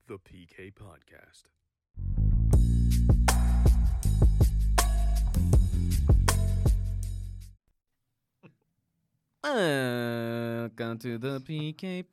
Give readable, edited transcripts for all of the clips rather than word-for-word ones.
The PK Podcast. Welcome to the PK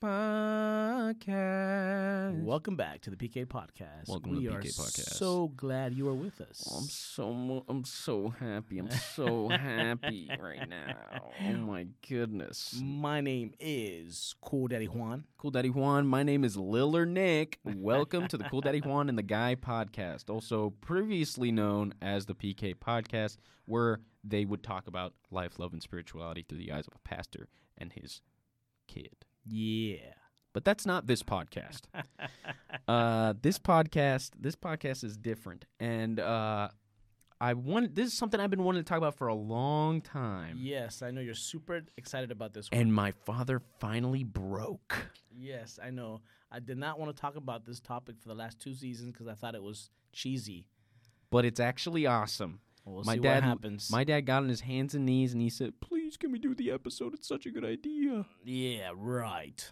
Podcast. Welcome back to the PK Podcast. Welcome to we the are PK Podcast. so glad you are with us. I'm so happy. I'm so happy right now. Oh my goodness. My name is Cool Daddy Juan. Cool Daddy Juan. My name is Liller Nick. Welcome to the Cool Daddy Juan and the Guy Podcast, also previously known as the PK Podcast, where they would talk about life, love, and spirituality through the eyes of a pastor and his kid. Yeah. But that's not this podcast. This podcast is different, and this is something I've been wanting to talk about for a long time. Yes, I know you're super excited about this one. And my father finally broke. Yes, I know. I did not want to talk about this topic for the last 2 seasons because I thought it was cheesy. But it's actually awesome. We'll see what happens. My dad got on his hands and knees and he said, "Please, can we do the episode? It's such a good idea." Yeah, right.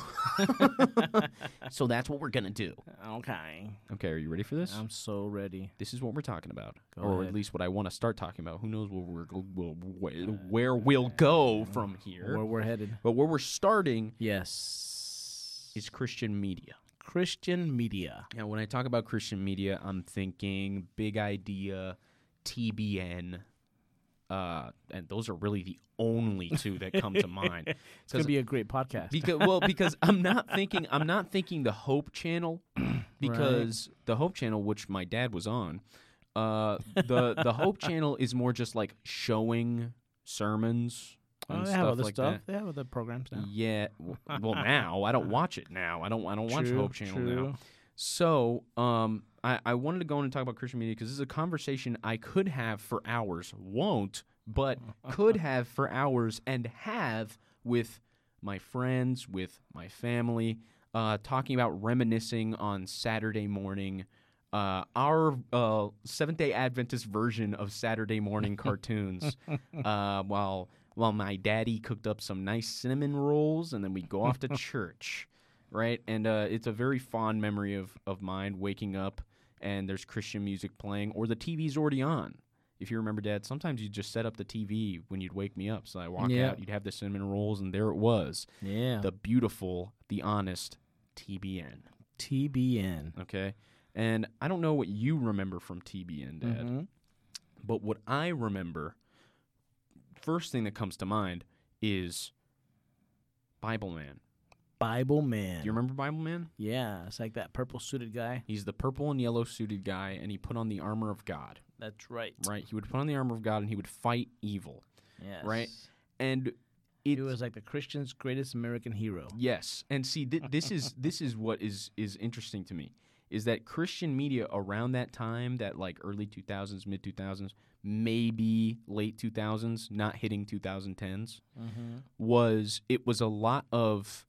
So that's what we're going to do. Okay. Okay, are you ready for this? I'm so ready. This is what we're talking about. Go or ahead. at least what I want to start talking about. Who knows where we'll go from here. Where we're headed. But where we're starting Yes. is Christian media. Christian media. Now, when I talk about Christian media, I'm thinking Big Idea, TBN, and those are really the only two that come to mind. It's gonna be a great podcast. Because I'm not thinking the Hope Channel, because the Hope Channel, which my dad was on, the Hope Channel is more just like showing sermons and they have stuff other like stuff. that. They have other programs now. Yeah, well now I don't watch it now. I don't watch True, Hope Channel now. true. So, I wanted to go in and talk about Christian media because this is a conversation I could have for hours, won't, but could have for hours and have with my friends, with my family, talking about reminiscing on Saturday morning, our Seventh-day Adventist version of Saturday morning cartoons, while my daddy cooked up some nice cinnamon rolls, and then we'd go off to church. Right, and it's a very fond memory of mine, waking up and there's Christian music playing, or the TV's already on. If you remember, Dad, sometimes you'd just set up the TV when you'd wake me up. So I walk out, you'd have the cinnamon rolls, and there it was. Yeah. The beautiful, the honest TBN. TBN. Okay? And I don't know what you remember from TBN, Dad, Mhm. but what I remember, first thing that comes to mind is Bible Man. Bible Man. Do you remember Bible Man? Yeah, it's like that purple suited guy. He's the purple and yellow suited guy, and he put on the armor of God. That's right. Right? He would put on the armor of God, and he would fight evil. Yes. Right? And He was like the Christian's greatest American hero. yes, and see, this is what is interesting to me, is that Christian media around that time, that like early 2000s, mid 2000s, maybe late 2000s, not hitting 2010s, was a lot of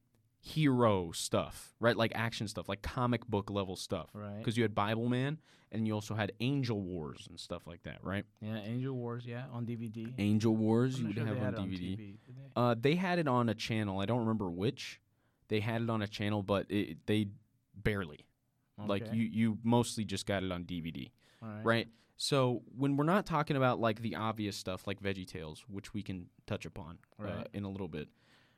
hero stuff, right? Like action stuff, like comic book level stuff. Right. Because you had Bible Man, and you also had Angel Wars and stuff like that, right? Yeah, Angel Wars, yeah, on DVD. Angel Wars, I'm you not would sure have they on had it DVD. TV, did they? They had it on a channel. I don't remember which. They had it on a channel, but they barely. Like Okay. you mostly just got it on DVD, All right? So when we're not talking about like the obvious stuff like VeggieTales, which we can touch upon Right. in a little bit,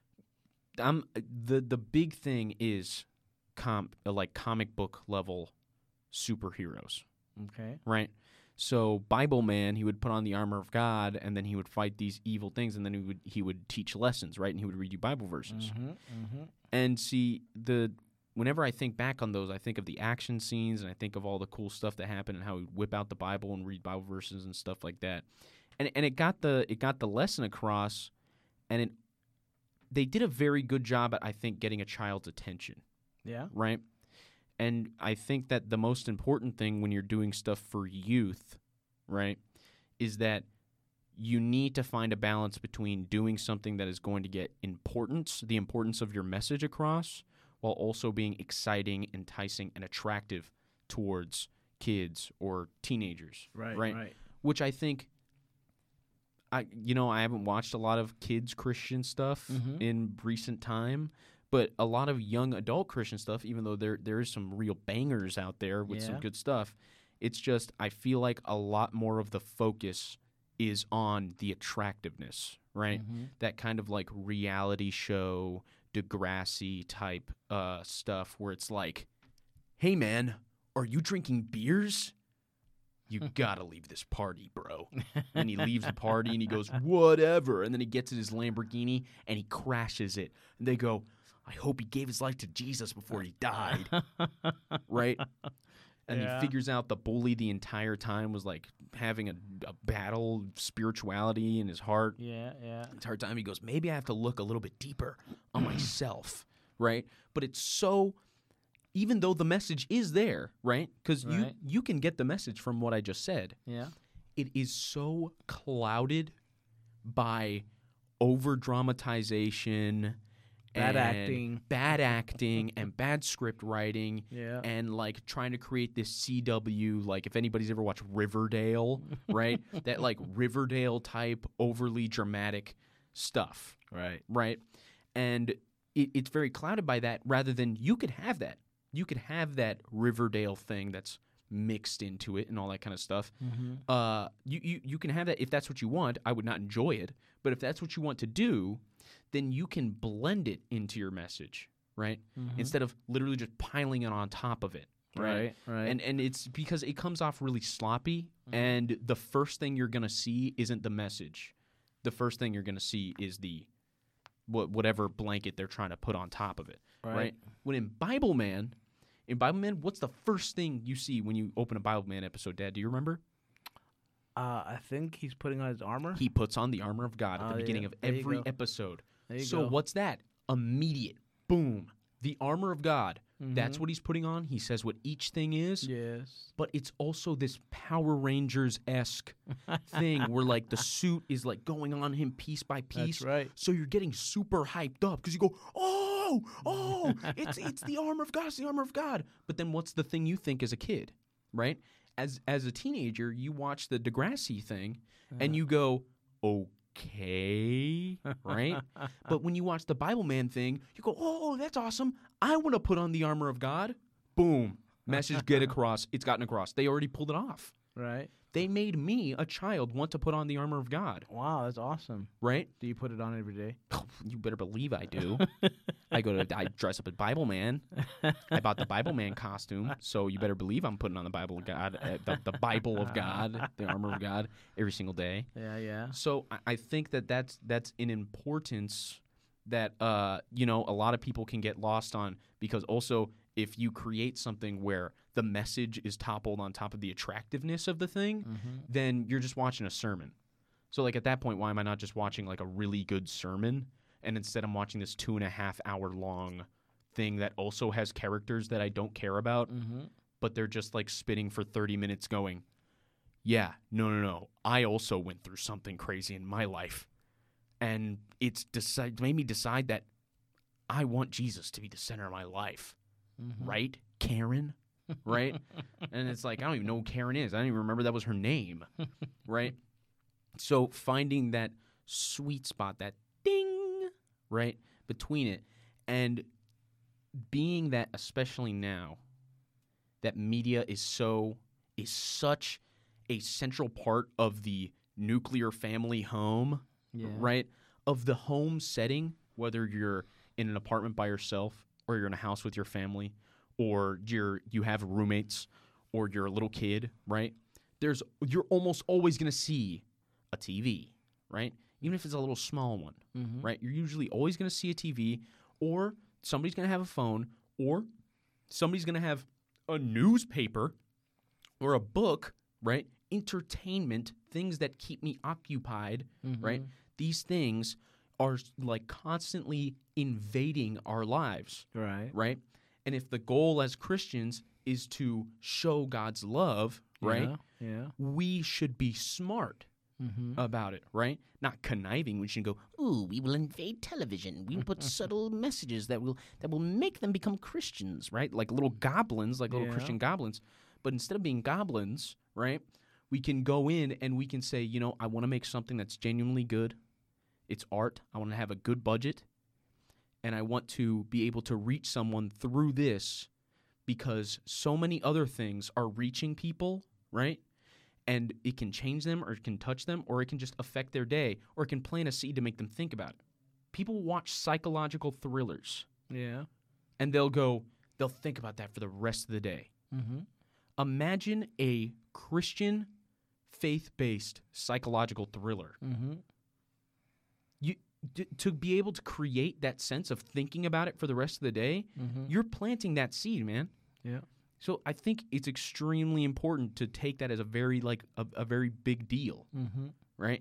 the big thing is like comic book level superheroes, Okay. right? So Bible Man, he would put on the armor of God, and then he would fight these evil things, and then he would teach lessons, right? And he would read you Bible verses. And see, whenever I think back on those, I think of the action scenes, and I think of all the cool stuff that happened, and how he'd whip out the Bible and read Bible verses and stuff like that. And it got the lesson across, and they did a very good job at, I think, getting a child's attention, Yeah. right? And I think that the most important thing when you're doing stuff for youth, right, is that you need to find a balance between doing something that is going to get the importance of your message across, while also being exciting, enticing, and attractive towards kids or teenagers. Right. Which I think, I haven't watched a lot of kids Christian stuff in recent time, But a lot of young adult Christian stuff, even though there is some real bangers out there with some Yeah. good stuff, it's just I feel like a lot more of the focus is on the attractiveness, right? Mhm. That kind of like reality show, Degrassi type stuff where it's like, hey man, are you drinking beers? You gotta leave this party, bro. And he leaves the party and he goes, whatever. And then he gets in his Lamborghini and he crashes it. And they go, I hope he gave his life to Jesus before he died. Right? And Yeah. he figures out the bully the entire time was like having a battle of spirituality in his heart. Yeah, yeah. The entire time he goes, maybe I have to look a little bit deeper on myself. Right? But it's so, even though the message is there, right? Because Right. you can get the message from what I just said. Yeah. It is so clouded by over dramatization, Bad acting. bad acting, and bad script writing, Yeah. and like trying to create this CW. Like if anybody's ever watched Riverdale, right? That like Riverdale type overly dramatic stuff, Right. right? And it's very clouded by that. Rather than you could have that, you could have that Riverdale thing that's mixed into it and all that kind of stuff. Mm-hmm. You can have that if that's what you want. I would not enjoy it, but if that's what you want to do, then you can blend it into your message, right? Instead of literally just piling it on top of it, right? Right. And it's because it comes off really sloppy, and the first thing you're gonna see isn't the message. The first thing you're gonna see is the whatever blanket they're trying to put on top of it, right? When in Bible Man, what's the first thing you see when you open a Bible Man episode, Dad? Do you remember? I think he's putting on his armor. He puts on the armor of God at Oh, the beginning yeah. of There you every go. episode. There you So go. what's that? Immediate. Boom. The armor of God. That's Mhm. what he's putting on. He says what each thing is. Yes. But it's also this Power Rangers-esque thing where like the suit is like going on him piece by piece. That's right. So you're getting super hyped up because you go, oh, it's the armor of God, it's the armor of God. But then what's the thing you think as a kid, right? As a teenager, you watch the Degrassi thing and you go, okay, right? But when you watch the Bible Man thing, you go, oh, that's awesome. I want to put on the armor of God. Boom. Message get across. It's gotten across. They already pulled it off. Right. They made me, a child, want to put on the armor of God, Wow, that's awesome. right? Do you put it on every day? You better believe I do. I dress up as Bible Man. I bought the Bible Man costume, so you better believe I'm putting on the Bible of God, the Bible of God, the armor of God, every single day. Yeah, yeah. So I think that's an importance that a lot of people can get lost on, because also if you create something where the message is toppled on top of the attractiveness of the thing, then you're just watching a sermon. So like at that point, why am I not just watching like a really good sermon, and instead I'm watching this 2.5 hour long thing that also has characters that I don't care about, but they're just like spitting for 30 minutes going, yeah, no, I also went through something crazy in my life. And it's made me decide that I want Jesus to be the center of my life. Right, Karen? Right? And it's like, I don't even know who Karen is. I don't even remember that was her name. Right? So finding that sweet spot, that ding, right, between it, and being that, especially now, that media is such a central part of the nuclear family home, Yeah. right? Of the home setting, whether you're in an apartment by yourself, or you're in a house with your family, or you have roommates, or you're a little kid, right? You're almost always going to see a TV, right? Even if it's a little small one, right? You're usually always going to see a TV, or somebody's going to have a phone, or somebody's going to have a newspaper or a book, right? Entertainment, things that keep me occupied, right? These things are like constantly invading our lives, Right. right? And if the goal as Christians is to show God's love, right? Yeah. We should be smart about it, right? Not conniving. We should go, ooh, we will invade television. We will put subtle messages that will make them become Christians, right? Like little goblins, like little Yeah. Christian goblins. But instead of being goblins, right, we can go in and we can say, I want to make something that's genuinely good. It's art. I want to have a good budget. and I want to be able to reach someone through this because so many other things are reaching people, right? And it can change them, or it can touch them, or it can just affect their day, or it can plant a seed to make them think about it. People watch psychological thrillers, Yeah. and they'll think about that for the rest of the day. Mm-hmm. Imagine a Christian, faith-based psychological thriller. Mm-hmm. To be able to create that sense of thinking about it for the rest of the day, Mm-hmm. you're planting that seed, man. Yeah. So I think it's extremely important to take that as a very a very big deal, Mm-hmm. right?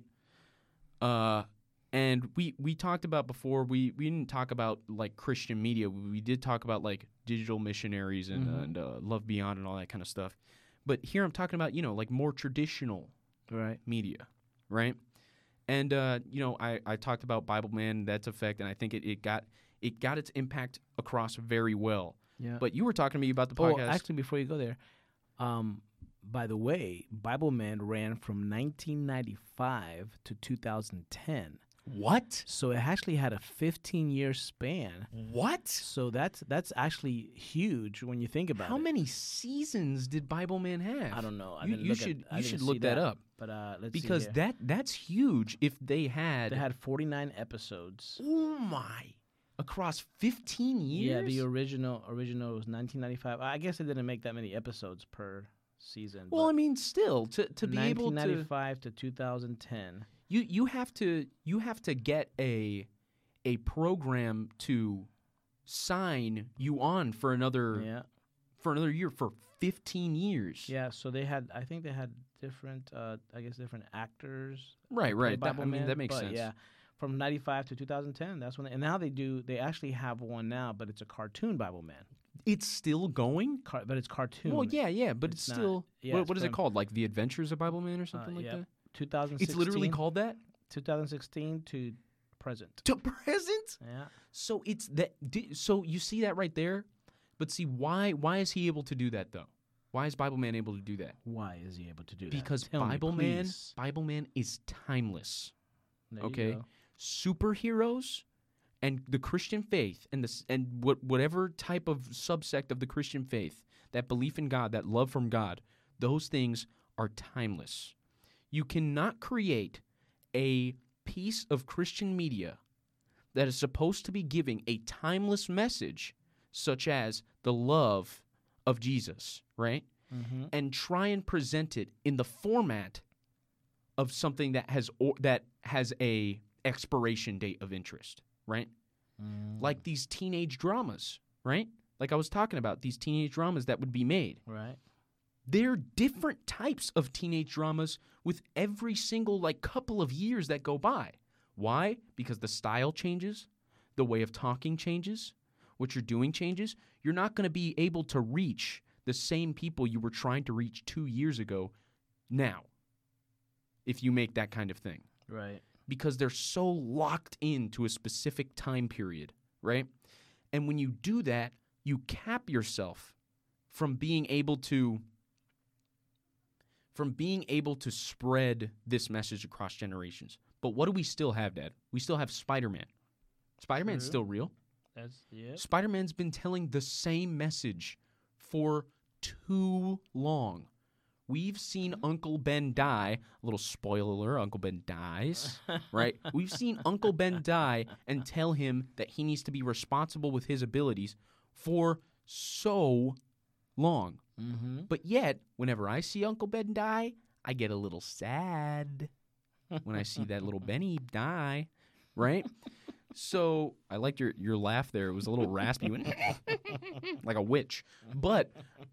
And we talked about before, we didn't talk about like Christian media. We did talk about like digital missionaries and Love Beyond and all that kind of stuff. But here I'm talking about, like more traditional Right. media, right? And I talked about Bible Man, that's effect, and I think it got its impact across very well. Yeah. But you were talking to me about the Oh, podcast. actually, before you go there, by the way, Bible Man ran from 1995 to 2010. What? So it actually had a 15-year span. What? So that's actually huge when you think about How it. many seasons did Bible Man have? I don't know. You should look that up. But let's Because see here. that's huge. If they had 49 episodes. oh my, across 15 years. Yeah, the original was 1995. I guess it didn't make that many episodes per season. Well, but I mean, still to be able to 1995 to 2010. you have to get a program to sign you on for another year for 15 years. Yeah, so I think they had different different actors. Right. play That, Bible I mean, Man, that makes but sense. Yeah, from 95 to 2010, that's when and now they actually have one now, but it's a cartoon Bible Man. It's still going? But it's cartoon. Well, yeah, but it's It's not- still yeah, what is it from- called? Like The Adventures of Bible Man or something like yeah. that? 2016. It's literally called that? 2016 to present. To present? Yeah. So it's that. So you see that right there, but see why is he able to do that though? Why is Bible Man able to do that? Why is he able to do that? Because Tell me, Bible please. Man is timeless. There you Okay, go. superheroes and the Christian faith and whatever type of subsect of the Christian faith, that belief in God, that love from God, those things are timeless. You cannot create a piece of Christian media that is supposed to be giving a timeless message, such as the love of Jesus, right? Mm-hmm. And try and present it in the format of something that has a expiration date of interest, right? Like these teenage dramas, right? Like I was talking about, these teenage dramas that would be made. Right. There are different types of teenage dramas with every single couple of years that go by. Why? Because the style changes, the way of talking changes, what you're doing changes. You're not going to be able to reach the same people you were trying to reach 2 years ago now if you make that kind of thing. Right. Because they're so locked into a specific time period, right? And when you do that, you cap yourself from being able to spread this message across generations. But what do we still have, Dad? We still have Spider-Man. Spider-Man's True. still real. That's Spider-Man's been telling the same message for too long. We've seen Uncle Ben die. A little spoiler alert, Uncle Ben dies, right? We've seen Uncle Ben die and tell him that he needs to be responsible with his abilities for so long. Mm-hmm. But yet, whenever I see Uncle Ben die, I get a little sad when I see that little Benny die, right? So I liked your laugh there. It was a little raspy, like a witch. But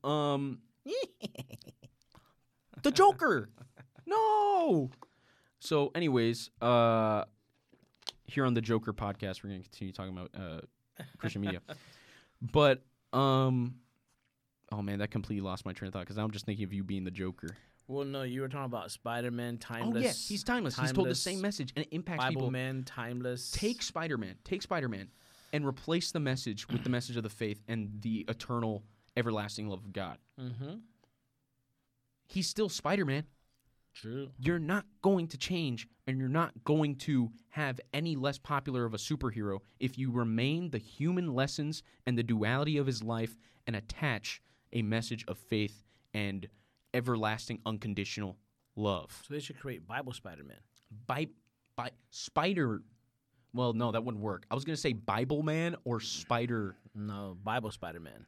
the Joker, no. So, anyways, here on the Joker podcast, we're gonna continue talking about Christian media. But oh man, that completely lost my train of thought because I'm just thinking of you being the Joker. Well, no, you were talking about Spider-Man, timeless. Oh yeah, he's timeless. He's told the same message and it impacts Bible people. Man, timeless. Take Spider-Man, and replace the message with the message of the faith and the eternal, everlasting love of God. Mm-hmm. He's still Spider-Man. True. You're not going to change, and you're not going to have any less popular of a superhero if you remain the human lessons and the duality of his life and attach a message of faith and everlasting unconditional love. So they should create Bible Spider-Man. Spider. Well, no, that wouldn't work. I was going to say Bible Man or Spider. No, Bible Spider-Man.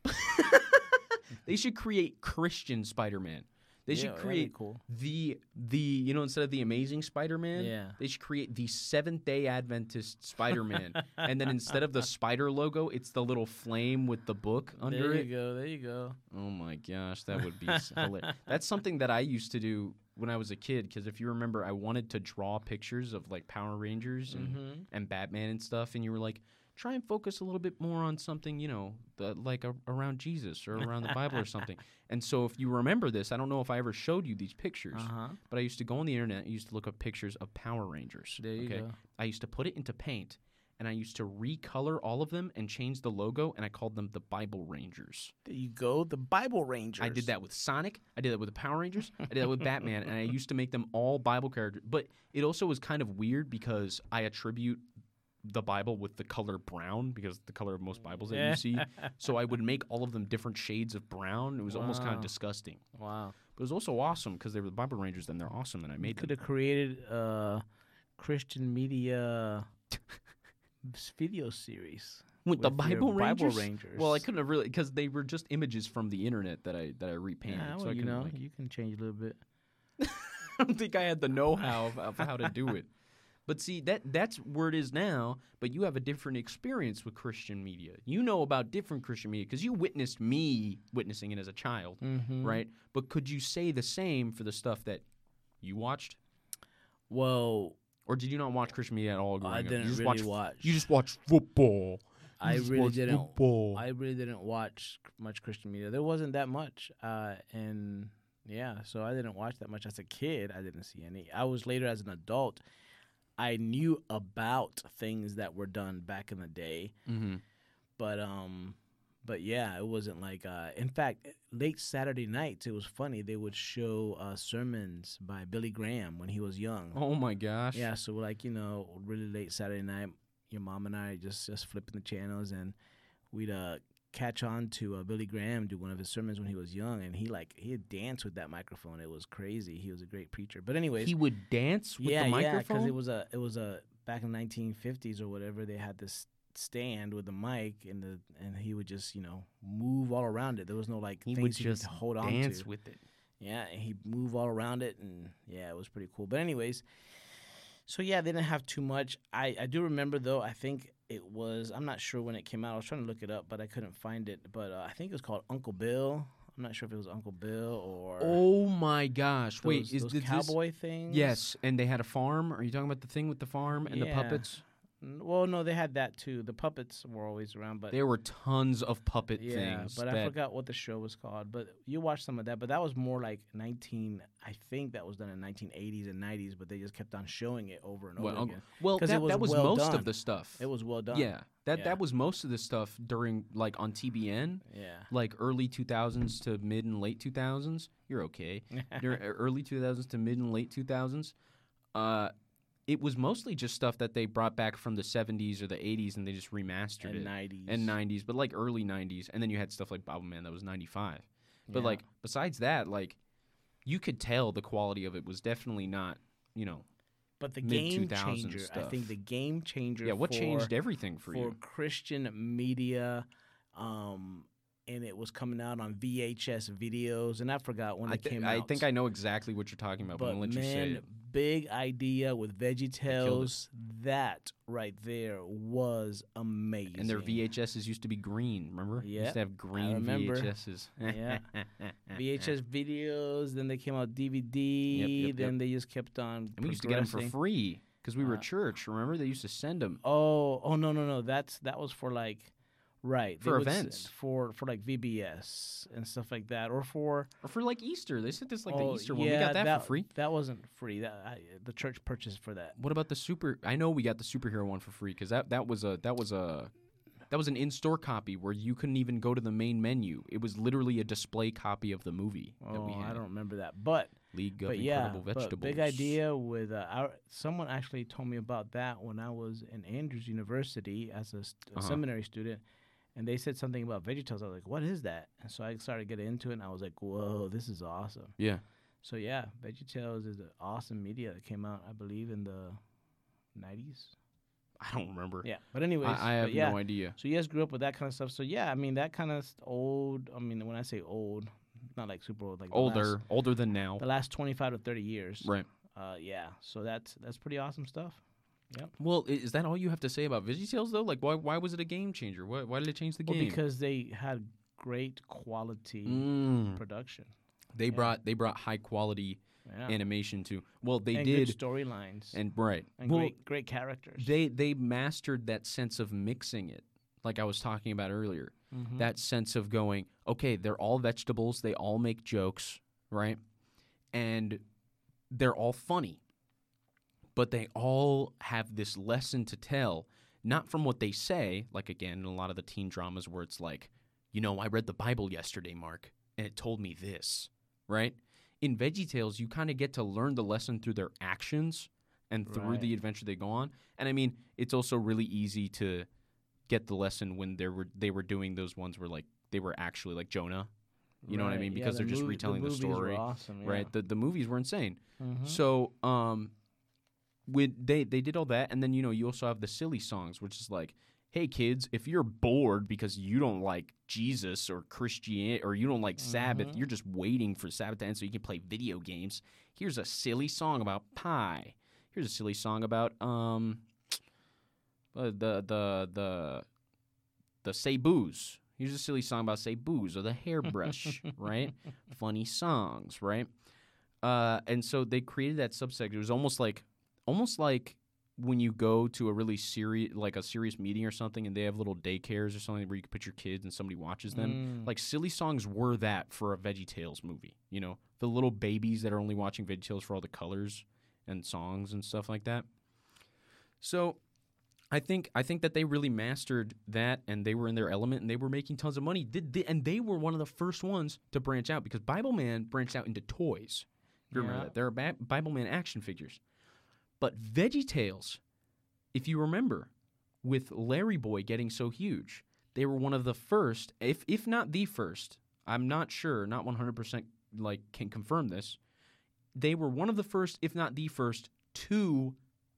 They should create Christian Spider-Man. They should that'd be create cool. the instead of the Amazing Spider-Man, Yeah. they should create the Seventh-day Adventist Spider-Man. And then instead of the spider logo, it's the little flame with the book under it. There you go. Oh my gosh, that would be hilarious. That's something that I used to do when I was a kid, because if you remember, I wanted to draw pictures of like Power Rangers and Batman and stuff, and you were like, try and focus a little bit more on something, around Jesus or around the Bible or something. And so if you remember this, I don't know if I ever showed you these pictures, but I used to go on the internet, I used to look up pictures of Power Rangers. There you go. I used to put it into paint, and I used to recolor all of them and change the logo, and I called them the Bible Rangers. There you go. The Bible Rangers. I did that with Sonic. I did that with the Power Rangers. I did that with Batman, and I used to make them all Bible characters. But it also was kind of weird because I attribute the Bible with the color brown, because the color of most Bibles that you see. So I would make all of them different shades of brown. It was almost kind of disgusting. Wow. But it was also awesome because they were the Bible Rangers, and they're awesome, and I made Could them. have created a Christian media video series With the your Bible Rangers? Bible Rangers. Well, I couldn't have really, because they were just images from the internet that I repainted. Yeah, so well, I you couldn't, know, you can change a little bit. I don't think I had the know-how of how to do it. But see, that's where it is now, but you have a different experience with Christian media. You know about different Christian media because you witnessed me witnessing it as a child, right? But could you say the same for the stuff that you watched? Well, Or did you not watch Christian media at all growing I up? didn't You just really watch. You just watched football. I You just really watched didn't. football. I really didn't watch much Christian media. There wasn't that much, and yeah, so I didn't watch that much as a kid. I didn't see any. I was later as an adult. I knew about things that were done back in the day, but yeah, it wasn't like. In fact, late Saturday nights, it was funny. They would show sermons by Billy Graham when he was young. Oh my gosh. Yeah, so like really late Saturday night, your mom and I just flipping the channels, and we'd catch on to Billy Graham do one of his sermons when he was young, and he'd dance with that microphone. It was crazy. He was a great preacher. But anyways, He would dance with the yeah, microphone? because it was a back in the 1950s or whatever. They had this stand with the mic, and he would just move all around it. There was no He things would he could just hold on dance to. with it. Yeah, and he'd move all around it, and yeah, it was pretty cool. But anyways, so yeah, they didn't have too much. I do remember, though, I think it was, I'm not sure when it came out. I was trying to look it up, but I couldn't find it. But I think it was called Uncle Bill. I'm not sure if it was Uncle Bill or Oh my gosh! those, Wait, is those this cowboy things? Yes, and they had a farm. Are you talking about the thing with the farm and the Yeah. puppets? Well, no, they had that too. The puppets were always around, but There were tons of puppet yeah, things. but that, I forgot what the show was called. But you watched some of that, but that was more like I think that was done in 1980s and 90s, but they just kept on showing it over and over again. Well, 'Cause it was that was well most done. of the stuff. It was well done. Yeah, Yeah. that was most of the stuff during on TBN, Yeah. like early 2000s to mid and late 2000s. You're okay. During early 2000s to mid and late 2000s. It was mostly just stuff that they brought back from the 70s or the 80s, and they just remastered And it. 90s. And 90s, but like early 90s. And then you had stuff like Bible Man that was 95. But Yeah. like besides that, like you could tell the quality of it was definitely not, But the mid-2000s game changer, I stuff. think the game changer. yeah, what for, changed everything for you? Christian media, and it was coming out on VHS videos, and I forgot when it came out. I think I know exactly what you're talking about, but I'm But going to let you say man, it. big idea with killed VeggieTales. That right there was amazing. And their VHSs used to be green, remember? Yeah, Used to have green remember. VHSs. Yeah. VHS videos. Then they came out DVD. Yep, then they just kept on. And we used to get them for progressing. free because we were a church, remember? They used to send them. Oh no. That was for like, right, For they would events. send for like VBS and stuff like that, or for Or for like Easter. They sent us like the oh, Easter one. We yeah, got that for free. That wasn't free. The church purchased for that. What about the super? I know we got the superhero one for free because that was a That was an in-store copy where you couldn't even go to the main menu. It was literally a display copy of the movie that we had. I don't remember that. But League of But Incredible but Vegetables. big idea with someone actually told me about that when I was in Andrews University as a seminary student, and they said something about VeggieTales. I was like, "What is that?" And so I started getting into it, and I was like, "Whoa, this is awesome!" Yeah. So yeah, VeggieTales is an awesome media that came out, I believe, in the '90s. I don't remember. Yeah, but anyways, I have no idea. So you guys grew up with that kind of stuff. So yeah, I mean that kind of old. I mean when I say old, not like super old, like Older than now. the last 25 to 30 years. Right. Yeah. So that's pretty awesome stuff. Yep. Well, is that all you have to say about VeggieTales though? Like, why was it a game changer? Why did it change the Well, game? because they had great quality production. They brought high quality Yeah. animation to. Well, they and did good storylines and right. and well, great characters. they mastered that sense of mixing it, like I was talking about earlier. Mhm. That sense of going, okay, they're all vegetables, they all make jokes, right? And they're all funny. But they all have this lesson to tell, not from what they say, like again, in a lot of the teen dramas where it's like, I read the Bible yesterday, Mark, and it told me this, right? In VeggieTales, you kind of get to learn the lesson through their actions and through Right. the adventure they go on. And I mean, it's also really easy to get the lesson when they were doing those ones where like they were actually like Jonah. You know what I Right. mean? Yeah, Because they're just retelling the movies were story. awesome, yeah. Right? The movies were insane. Mhm. So when they did all that, and then you also have the silly songs, which is like, hey kids, if you're bored because you don't like Jesus or Christianity or you don't like Sabbath, you're just waiting for Sabbath to end so you can play video games. Here's a silly song about pie. Here's a silly song about the Say Booze. Here's a silly song about Say Booze or the hairbrush, right? Funny songs, right? And so they created that subsect. It was almost like when you go to a really serious meeting or something, and they have little daycares or something where you can put your kids and somebody watches them. Like silly songs were that for a VeggieTales movie. The little babies that are only watching VeggieTales for all the colors and songs and stuff like that. So I think that they really mastered that, and they were in their element, and they were making tons of money. And they were one of the first ones to branch out, because Bible Man branched out into toys. If you remember that, there are Bible Man action figures. But VeggieTales, if you remember, with Larry Boy getting so huge, they were one of the first, if not the first. I'm not sure, not 100% can confirm this. They were one of the first, if not the first, to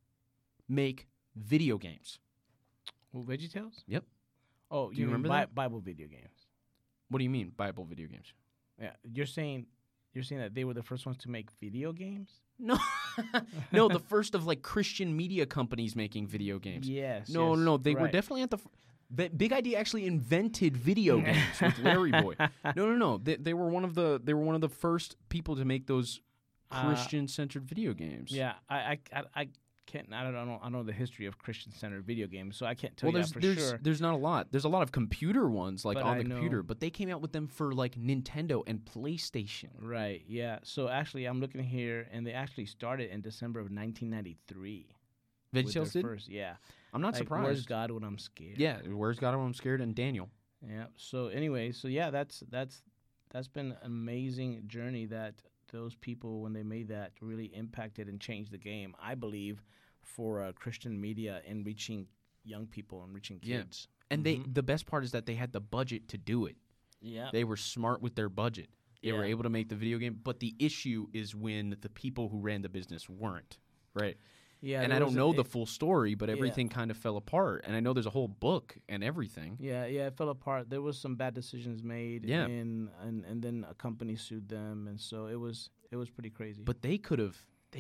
make video games. Well, VeggieTales? Yep. Oh, Do you mean remember that? Bible video games? What do you mean, Bible video games? Yeah, you're saying that they were the first ones to make video games? No, no, the first of Christian media companies making video games. Yes. No, they were right. definitely at the Big Idea actually invented video games with Larry Boy. No. They were one of the first people to make those Christian-centered video games. Yeah, I can't. I don't know the history of Christian-centered video games, so I can't tell you that for sure. There's not a lot. There's a lot of computer ones But on I the computer, know- but they came out with them for Nintendo and PlayStation. Right. Yeah. So actually, I'm looking here, and they actually started in December of 1993. with their VeggieTales did. first, yeah. I'm not Like, surprised. Where's God when I'm scared? Yeah, where's God when I'm scared? And Daniel. Yeah. So anyway, that's been an amazing journey that those people, when they made that, really impacted and changed the game, I believe, for Christian media in reaching young people and reaching Yeah. kids. And the best part is that they had the budget to do it. Yeah. They were smart with their budget. They were Yeah. able to make the video game, but the issue is when the people who ran the business weren't, right? Yeah. And there I don't was know the full story, but yeah. everything kind of fell apart. And I know there's a whole book and everything. Yeah, it fell apart. There was some bad decisions made, Yeah. and then a company sued them, and so it was pretty crazy. But they could have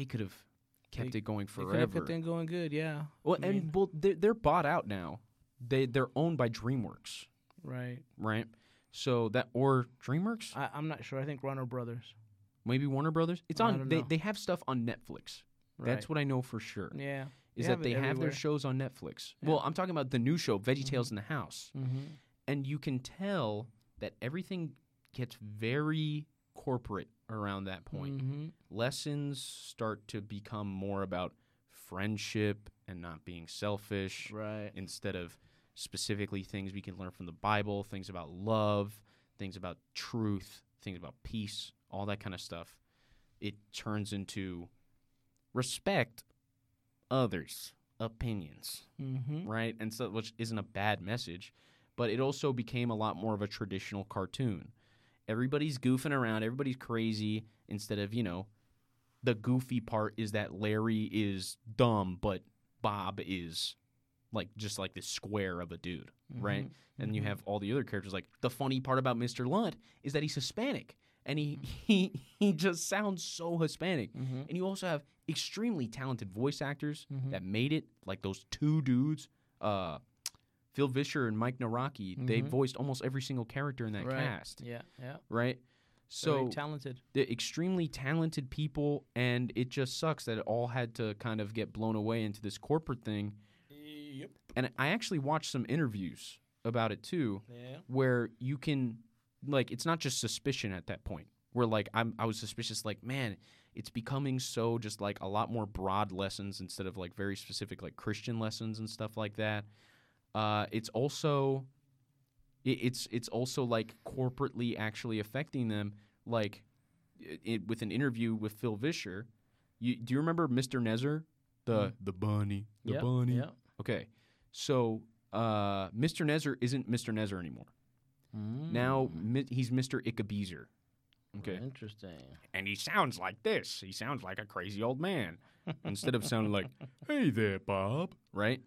kept it going They could have forever. kept it going good, yeah. Well, I mean, they're bought out now. They're owned by DreamWorks, right. right? So or DreamWorks, I'm not sure. I think Warner Brothers. maybe Warner Brothers. It's I on. don't They know. they have stuff on Netflix. That's Right. what I know for sure. Yeah. Is They that they it have their everywhere. shows on Netflix. Yeah. Well, I'm talking about the new show, VeggieTales in the House. Mm-hmm. And you can tell that everything gets very corporate around that point. Mm-hmm. Lessons start to become more about friendship and not being selfish Right. instead of specifically things we can learn from the Bible, things about love, things about truth, things about peace, all that kind of stuff. It turns into respect others' opinions, right? And so, which isn't a bad message, but it also became a lot more of a traditional cartoon. Everybody's goofing around, everybody's crazy, instead of, the goofy part is that Larry is dumb, but Bob is just like this square of a dude, right? And you have all the other characters. Like, the funny part about Mr. Lunt is that he's Hispanic, and he just sounds so Hispanic. And you also have extremely talented voice actors that made it, like those two dudes, Phil Vischer and Mike Naraki. They voiced almost every single character in that cast. Yeah. Right? So very talented. They're extremely talented people, and it just sucks that it all had to kind of get blown away into this corporate thing. Yep. And I actually watched some interviews about it too, where you can, it's not just suspicion at that point. Where I was suspicious, man, it's becoming so just a lot more broad lessons instead of very specific Christian lessons and stuff like that. It's also corporately actually affecting them. With an interview with Phil Vischer, do you remember Mr. Nezzer, the bunny, bunny? Yeah. Okay, so Mr. Nezzer isn't Mr. Nezzer anymore. Now he's Mr. Ickabeezer. Okay, interesting. And he sounds like this. He sounds like a crazy old man instead of sounding like, "Hey there, Bob," right?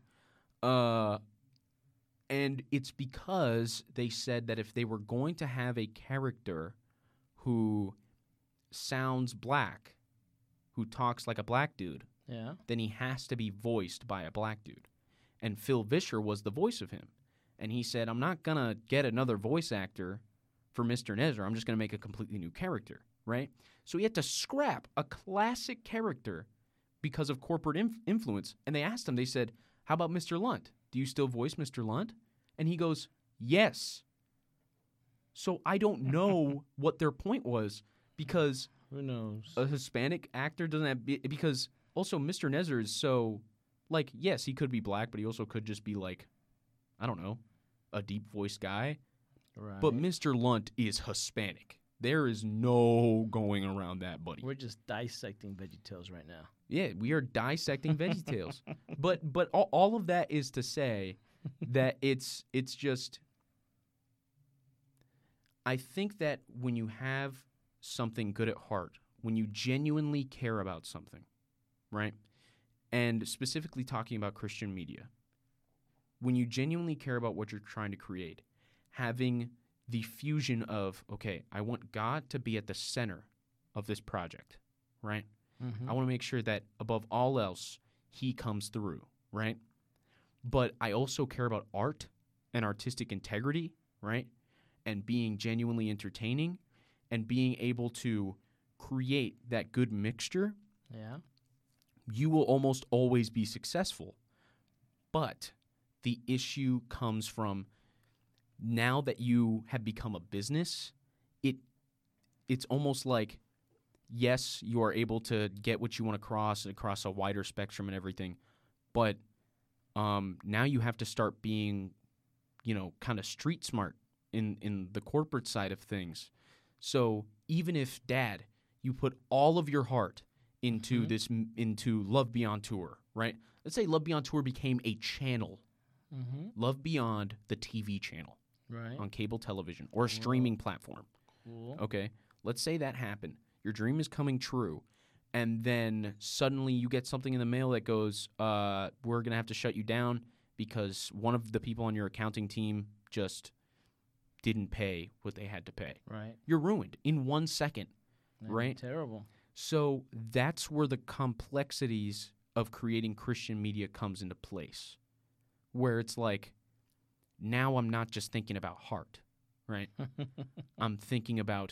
And it's because they said that if they were going to have a character who sounds black, who talks like a black dude, then he has to be voiced by a black dude. And Phil Vischer was the voice of him. And he said, I'm not going to get another voice actor for Mr. Nezzer. I'm just going to make a completely new character, right? So he had to scrap a classic character because of corporate influence. And they asked him, they said, how about Mr. Lunt? Do you still voice Mr. Lunt? And he goes, yes. So I don't know what their point was, because who knows? A Hispanic actor doesn't have, because also Mr. Nezzer is so, yes, he could be black, but he also could just be I don't know, a deep voiced guy. Right. But Mr. Lunt is Hispanic. There is no going around that, buddy. We're just dissecting VeggieTales right now. Yeah, we are dissecting VeggieTales. But all of that is to say that it's just, I think that when you have something good at heart, when you genuinely care about something, right? And specifically talking about Christian media, when you genuinely care about what you're trying to create, having the fusion of, okay, I want God to be at the center of this project, right? I want to make sure that above all else, he comes through, right? But I also care about art and artistic integrity, right? And being genuinely entertaining and being able to create that good mixture. Yeah. You will almost always be successful. But the issue comes from, now that you have become a business, it's almost like, yes, you are able to get what you want across a wider spectrum and everything, but now you have to start being, kind of street smart in the corporate side of things. So even if, Dad, you put all of your heart into into Love Beyond Tour, right? Let's say Love Beyond Tour became a channel. Love Beyond, the TV channel, right, on cable television or a streaming platform. Cool. Okay, let's say that happened. Your dream is coming true, and then suddenly you get something in the mail that goes, we're going to have to shut you down because one of the people on your accounting team just didn't pay what they had to pay. Right. You're ruined in 1 second, right? Terrible. So that's where the complexities of creating Christian media comes into place, where it's like, now I'm not just thinking about heart, right? I'm thinking about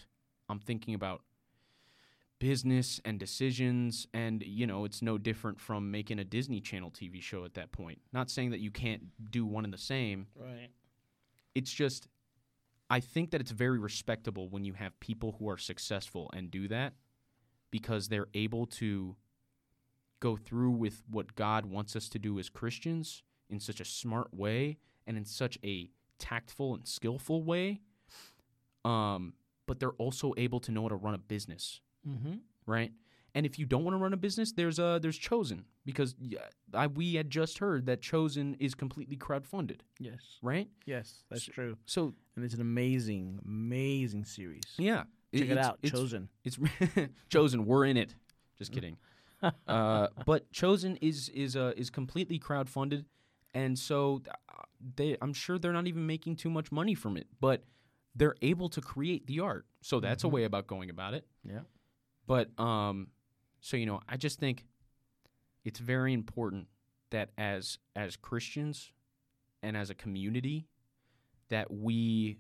business and decisions, and it's no different from making a Disney Channel TV show at that point. Not saying that you can't do one and the same. Right. It's just, I think that it's very respectable when you have people who are successful and do that, because they're able to go through with what God wants us to do as Christians in such a smart way and in such a tactful and skillful way. But they're also able to know how to run a business, right? And if you don't want to run a business, there's Chosen, because we had just heard that Chosen is completely crowdfunded. Yes. Right? Yes, that's true. So, And it's an amazing, amazing series. yeah. Check it out, Chosen. It's Chosen. We're in it. Just kidding. But Chosen is completely crowdfunded, and so I'm sure they're not even making too much money from it, but they're able to create the art. So that's a way about going about it. Yeah. But so I just think it's very important that as Christians and as a community that we,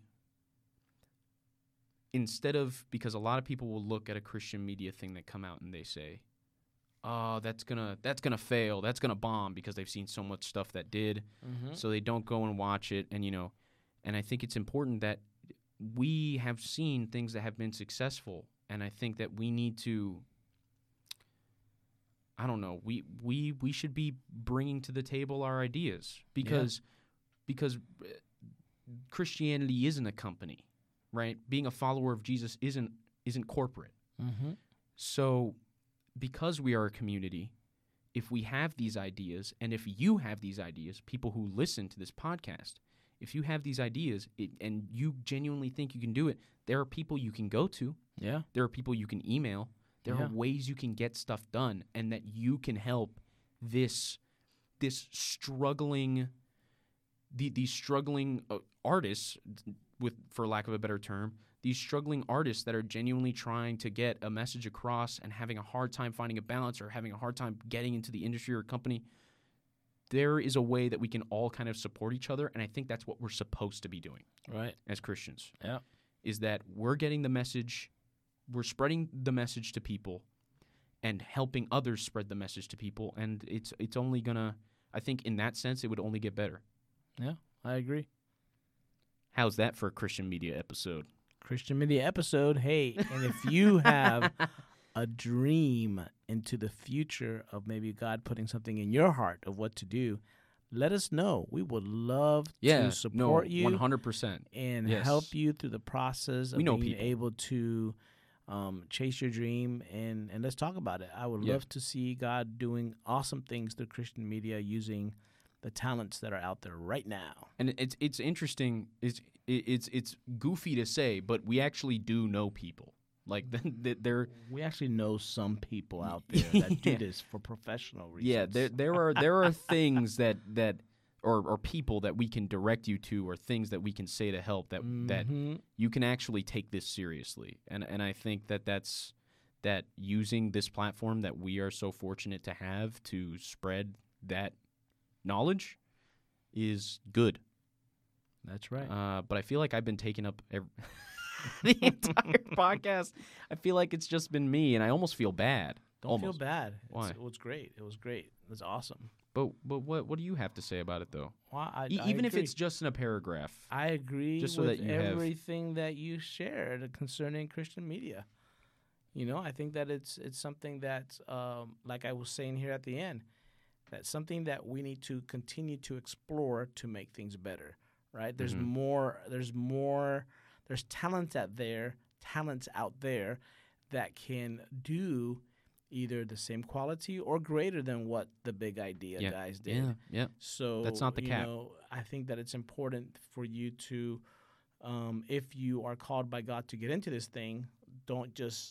instead of, because a lot of people will look at a Christian media thing that come out and they say, oh, that's gonna fail, that's gonna bomb, because they've seen so much stuff that did, so they don't go and watch it. And and I think it's important that we have seen things that have been successful, and I think that we need to, I don't know, we should be bringing to the table our ideas, because Christianity isn't a company, right? Being a follower of Jesus isn't corporate. So because we are a community, if we have these ideas, and if you have these ideas, people who listen to this podcast, if you have these ideas and you genuinely think you can do it, there are people you can go to. Yeah. There are people you can email. There are ways you can get stuff done, and that you can help this struggling, these struggling artists, for lack of a better term, these struggling artists that are genuinely trying to get a message across and having a hard time finding a balance, or having a hard time getting into the industry or company. There is a way that we can all kind of support each other, and I think that's what we're supposed to be doing, right, as Christians. Yeah, is that we're getting the message, we're spreading the message to people, and helping others spread the message to people, and it's only gonna, I think in that sense, it would only get better. Yeah, I agree. How's that for a Christian media episode? Christian media episode. Hey, and if you have a dream into the future of maybe God putting something in your heart of what to do, let us know. We would love to support you 100%, and help you through the process of being able to chase your dream, and let's talk about it. I would love to see God doing awesome things through Christian media, using the talents that are out there right now. And it's interesting. It's goofy to say, but we actually do know people. Like we actually know some people out there that do this for professional reasons. Yeah, there are things that or people that we can direct you to, or things that we can say to help that you can actually take this seriously. And I think that using this platform that we are so fortunate to have to spread that knowledge is good. That's right. But I feel like I've been taking up the entire podcast. I feel like it's just been me, and I almost feel bad. Don't feel bad. Why? It was great. It was great. It was awesome. But what do you have to say about it, though? Well, even if it's just in a paragraph. I agree just so with that you everything that you shared concerning Christian media. I think that it's something that, like I was saying here at the end, that's something that we need to continue to explore to make things better. Right? There's more. There's talents out there that can do either the same quality or greater than what the Big Idea guys did. Yeah. So that's not the cap. I think that it's important for you to, if you are called by God to get into this thing, don't just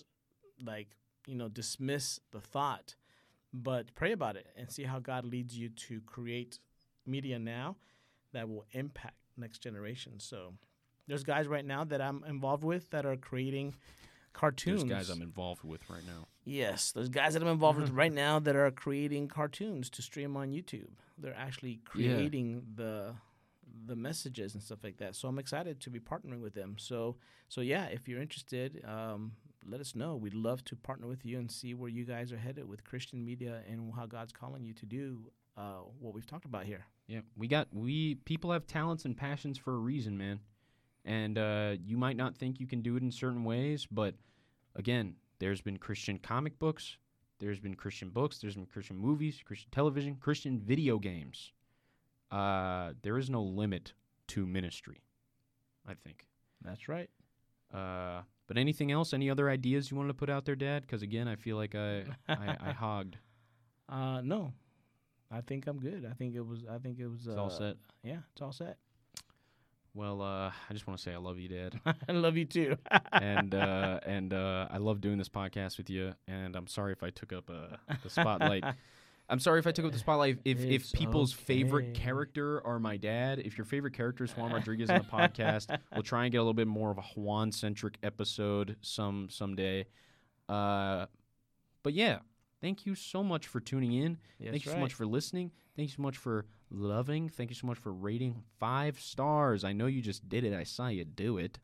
dismiss the thought, but pray about it and see how God leads you to create media now that will impact next generation. So there's guys right now that I'm involved with that are creating cartoons. There's guys I'm involved with right now. Yes, there's guys that I'm involved with right now that are creating cartoons to stream on YouTube. They're actually creating the messages and stuff like that. So I'm excited to be partnering with them. So yeah, if you're interested, let us know. We'd love to partner with you and see where you guys are headed with Christian media and how God's calling you to do what we've talked about here. Yeah, people have talents and passions for a reason, man. And you might not think you can do it in certain ways, but again, there's been Christian comic books, there's been Christian books, there's been Christian movies, Christian television, Christian video games. there is no limit to ministry, I think. That's right. But anything else? Any other ideas you wanted to put out there, Dad? Because again, I feel like I hogged. No, I think I'm good. I think it was. It's all set. Yeah, it's all set. Well, I just want to say I love you, Dad, I love you too. and I love doing this podcast with you. And I'm sorry if I took up the spotlight. I'm sorry if I took up the spotlight. If It's people's favorite okay. character are my dad, if your favorite character is Juan Rodriguez on the podcast, we'll try and get a little bit more of a Juan-centric episode someday. But yeah, thank you so much for tuning in. Yes, Thank you so right. much for listening. Thank you so much for loving. Thank you so much for rating 5 stars. I know you just did it. I saw you do it.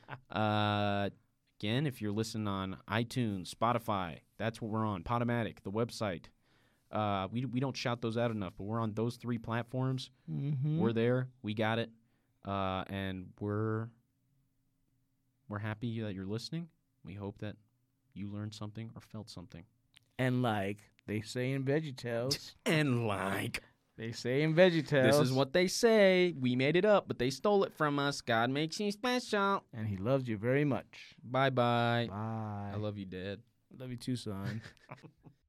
Again, if you're listening on iTunes, Spotify, that's what we're on. Podomatic, the website. We don't shout those out enough, but we're on those 3 platforms. Mm-hmm. We're there. We got it. And we're happy that you're listening. We hope that you learned something or felt something. And like they say in VeggieTales, And like, they say in VeggieTales, this is what they say. We made it up, but they stole it from us. God makes you special. and He loves you very much. Bye-bye. Bye. I love you, Dad. Love you too, son.